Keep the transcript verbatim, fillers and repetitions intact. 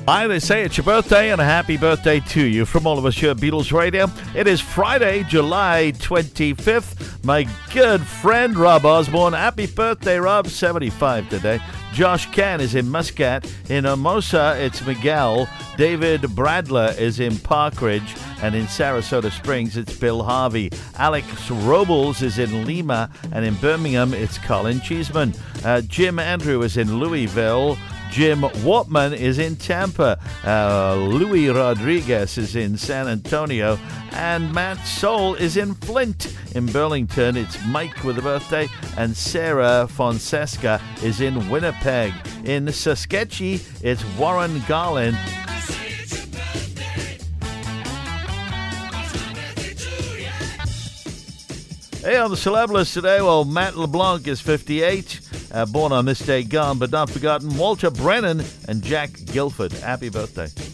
Hi, they say it's your birthday, and a happy birthday to you from all of us here at Beatles Radio. It is Friday, July twenty-fifth. My good friend Rob Osborne. Happy birthday, Rob. seventy-five today. Josh Ken is in Muscat. In Hermosa, it's Miguel. David Bradler is in Parkridge. And in Sarasota Springs, it's Bill Harvey. Alex Robles is in Lima. And in Birmingham, it's Colin Cheeseman. Uh, Jim Andrew is in Louisville. Jim Watman is in Tampa. Uh, Louis Rodriguez is in San Antonio. And Matt Soul is in Flint. In Burlington, it's Mike with a birthday. And Sarah Fonseca is in Winnipeg. In Saskatchewan, it's Warren Garland. Hey, on the celeb list today, well, Matt LeBlanc is fifty-eight. Uh, born on this day, gone but not forgotten. Walter Brennan and Jack Gilford. Happy birthday.